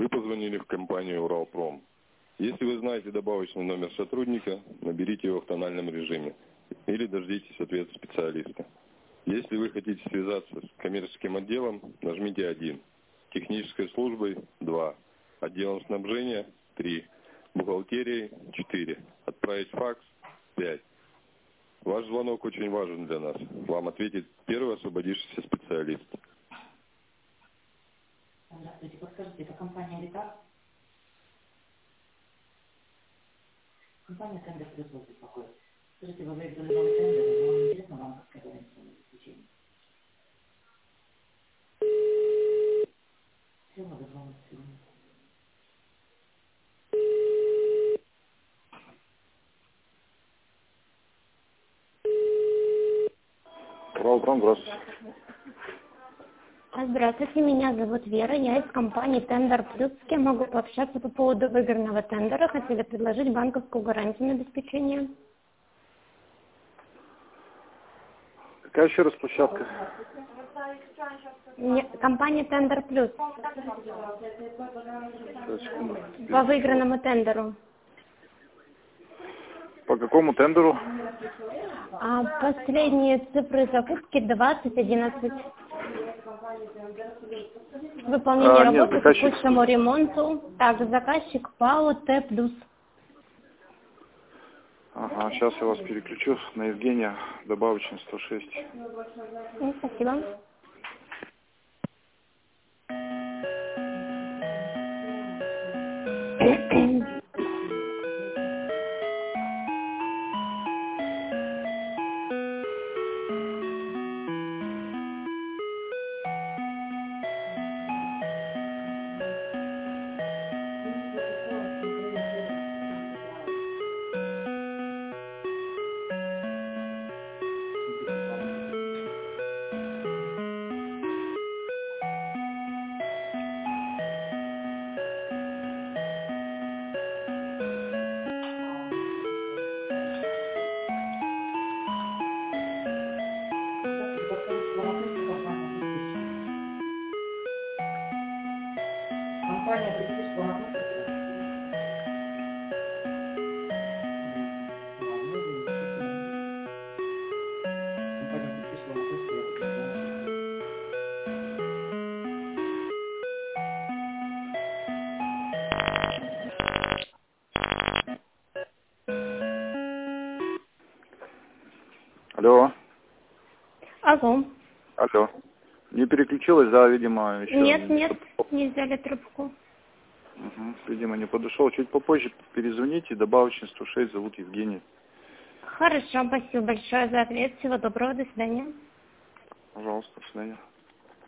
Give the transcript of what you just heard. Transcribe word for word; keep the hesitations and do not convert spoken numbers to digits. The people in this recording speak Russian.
Вы позвонили в компанию «Уралпром». Если вы знаете добавочный номер сотрудника, наберите его в тональном режиме или дождитесь ответа специалиста. Если вы хотите связаться с коммерческим отделом, нажмите один. Технической службой два. Отделом снабжения три. Бухгалтерией четыре. Отправить факс пять. Ваш звонок очень важен для нас. Вам ответит первый освободившийся специалист. Здравствуйте, подскажите, это компания «Летар»? Компания «Тендер Плюс» вас беспокоит. Скажите, вы выиграли новый тендер, и вам интересно банковское гарантированное обеспечение? Все, надо звонить сегодня. Уралпром, здравствуйте. Здравствуйте, меня зовут Вера, я из компании «Тендер Плюс». С кем могу пообщаться по поводу выигранного тендера? Хотели предложить банковскую гарантию на обеспечение. Какая еще раз площадка? Не, компания «Тендер Плюс». Сейчас, секунду. По выигранному тендеру. По какому тендеру? А последние цифры закупки двадцать одиннадцать. Выполнение А, нет, работы по заказчик- текущему ремонту. Также заказчик ПАО Т плюс. Ага, сейчас я вас переключу на Евгения, добавочный сто шесть. Ну, спасибо. Компания «Престиж» к вам относится? Ладно, извините, спасибо. Компания «Престиж» к вам относится, я подтверждаю. Алло, Алло. алло. Не переключилась, да, видимо, еще. Нет, нет, не взяли трубку. Угу, видимо, не подошел. Чуть попозже перезвоните, добавочный сто шесть, зовут Евгений. Хорошо, спасибо большое за ответ. Всего доброго, до свидания. Пожалуйста, до свидания.